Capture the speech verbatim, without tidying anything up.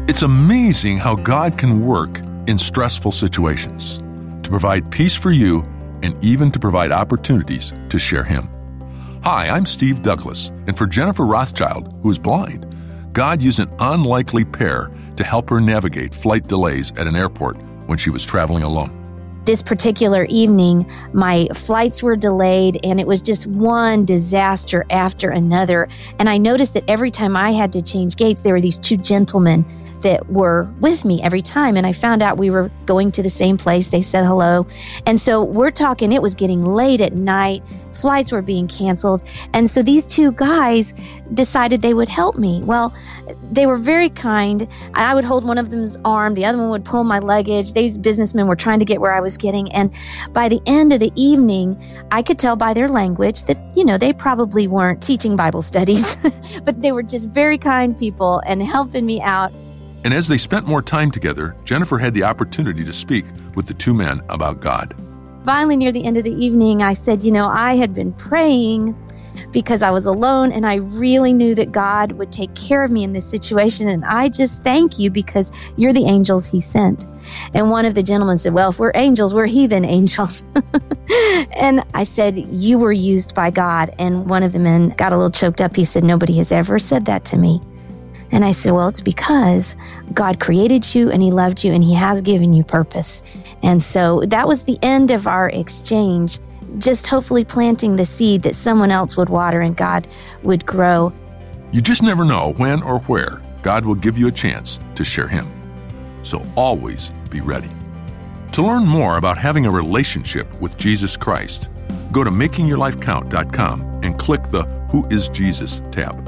It's amazing how God can work in stressful situations to provide peace for you and even to provide opportunities to share Him. Hi, I'm Steve Douglas, and for Jennifer Rothschild, who is blind, God used an unlikely pair to help her navigate flight delays at an airport when she was traveling alone. This particular evening, my flights were delayed, and it was just one disaster after another. And I noticed that every time I had to change gates, there were these two gentlemen that were with me every time. And I found out we were going to the same place. They said hello. And so we're talking, it was getting late at night. Flights were being canceled. And so these two guys decided they would help me. Well, they were very kind. I would hold one of them's arm. The other one would pull my luggage. These businessmen were trying to get where I was getting. And by the end of the evening, I could tell by their language that, you know, they probably weren't teaching Bible studies, but they were just very kind people and helping me out. And as they spent more time together, Jennifer had the opportunity to speak with the two men about God. Finally, near the end of the evening, I said, you know, I had been praying because I was alone, and I really knew that God would take care of me in this situation. And I just thank you because you're the angels He sent. And one of the gentlemen said, well, if we're angels, we're heathen angels. And I said, you were used by God. And one of the men got a little choked up. He said, nobody has ever said that to me. And I said, well, it's because God created you and He loved you and He has given you purpose. And so that was the end of our exchange, just hopefully planting the seed that someone else would water and God would grow. You just never know when or where God will give you a chance to share Him. So always be ready. To learn more about having a relationship with Jesus Christ, go to making your life count dot com and click the Who is Jesus tab.